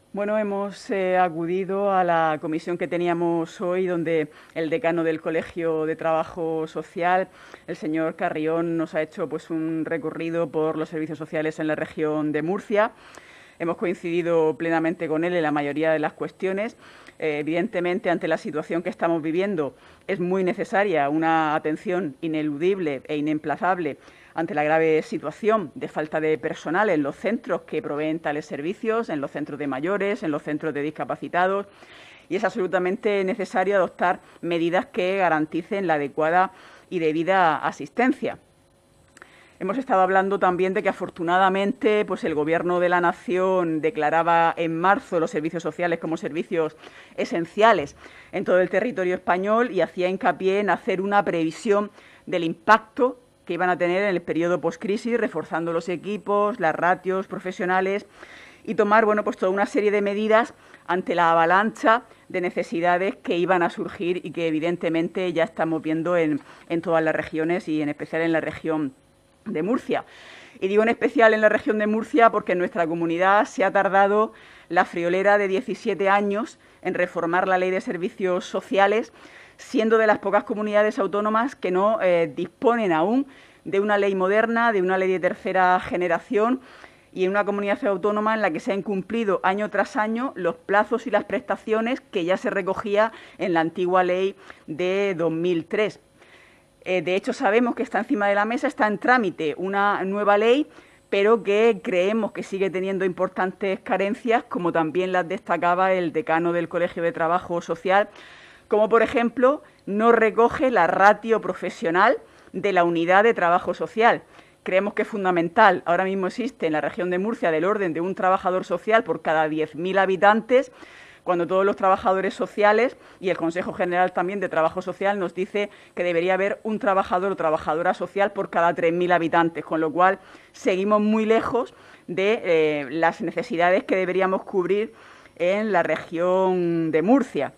Bueno, hemos acudido a la comisión que teníamos hoy, donde el decano del Colegio de Trabajo Social, el señor Carrión, nos ha hecho pues un recorrido por los servicios sociales en la región de Murcia. Hemos coincidido plenamente con él en la mayoría de las cuestiones. Evidentemente, ante la situación que estamos viviendo, es muy necesaria una atención ineludible e inemplazable ante la grave situación de falta de personal en los centros que proveen tales servicios, en los centros de mayores, en los centros de discapacitados, y es absolutamente necesario adoptar medidas que garanticen la adecuada y debida asistencia. Hemos estado hablando también de que afortunadamente pues el Gobierno de la Nación declaraba en marzo los servicios sociales como servicios esenciales en todo el territorio español y hacía hincapié en hacer una previsión del impacto que iban a tener en el periodo postcrisis, reforzando los equipos, las ratios profesionales y tomar pues toda una serie de medidas ante la avalancha de necesidades que iban a surgir y que evidentemente ya estamos viendo en todas las regiones y en especial en la región de Murcia. Y digo en especial en la región de Murcia porque en nuestra comunidad se ha tardado la friolera de 17 años en reformar la ley de servicios sociales, siendo de las pocas comunidades autónomas que no disponen aún de una ley moderna, de una ley de tercera generación, y en una comunidad autónoma en la que se han incumplido año tras año los plazos y las prestaciones que ya se recogía en la antigua ley de 2003. De hecho, sabemos que está encima de la mesa, está en trámite una nueva ley, pero que creemos que sigue teniendo importantes carencias, como también las destacaba el decano del Colegio de Trabajo Social, como por ejemplo no recoge la ratio profesional de la unidad de trabajo social. Creemos que es fundamental. Ahora mismo existe en la región de Murcia del orden de un trabajador social por cada 10.000 habitantes, cuando todos los trabajadores sociales y el Consejo General también de Trabajo Social nos dice que debería haber un trabajador o trabajadora social por cada 3.000 habitantes, con lo cual seguimos muy lejos de las necesidades que deberíamos cubrir en la región de Murcia.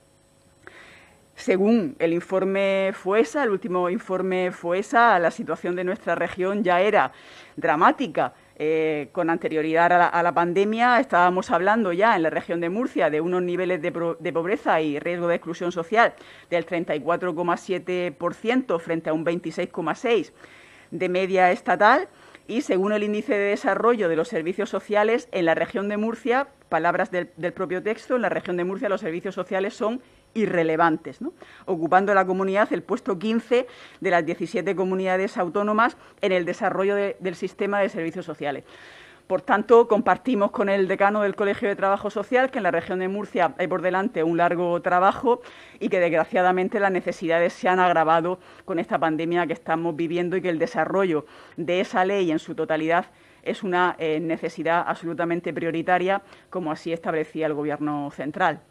Según el informe FOESA, el último informe FOESA, la situación de nuestra región ya era dramática. Con anterioridad a la pandemia estábamos hablando ya en la región de Murcia de unos niveles de pobreza y riesgo de exclusión social del 34,7% frente a un 26,6% de media estatal, y según el índice de desarrollo de los servicios sociales en la región de Murcia, palabras del propio texto, en la región de Murcia los servicios sociales son irrelevantes, ¿no? Ocupando la comunidad el puesto 15 de las 17 comunidades autónomas en el desarrollo del sistema de servicios sociales. Por tanto, compartimos con el decano del Colegio de Trabajo Social que en la región de Murcia hay por delante un largo trabajo y que desgraciadamente las necesidades se han agravado con esta pandemia que estamos viviendo y que el desarrollo de esa ley en su totalidad es una necesidad absolutamente prioritaria, como así establecía el Gobierno central.